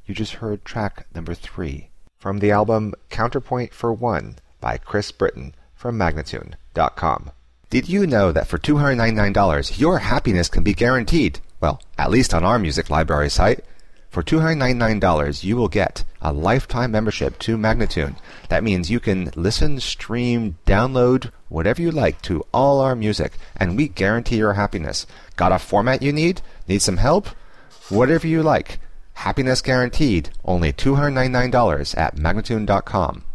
You just heard track number 3 from the album Counterpoint for One by Chris Britton from Magnatune.com. Did you know that for $299 your happiness can be guaranteed? Well, at least on our music library site. For $299 you will get a lifetime membership to Magnatune. That means you can listen, stream, download, whatever you like to all our music, and we guarantee your happiness. Got a format you need? Need some help? Whatever you like. Happiness guaranteed. Only $299 at Magnatune.com.